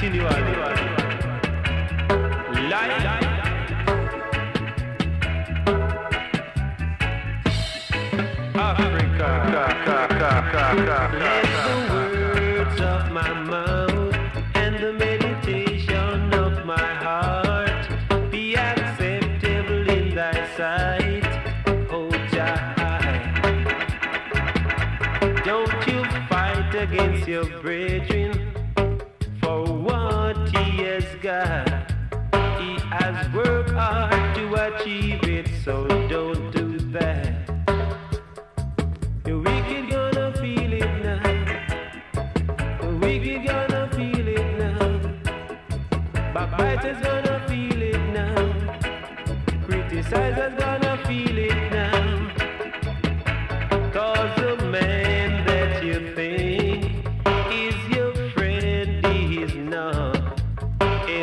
continually. Life. Africa. Let the words of my mouth and the meditation of my heart be acceptable in thy sight, O Jah. Don't you fight against your brethren for what he has got. He has worked hard to achieve it, so don't do that. The wicked gonna feel it now. The wicked gonna feel it now. Backbiters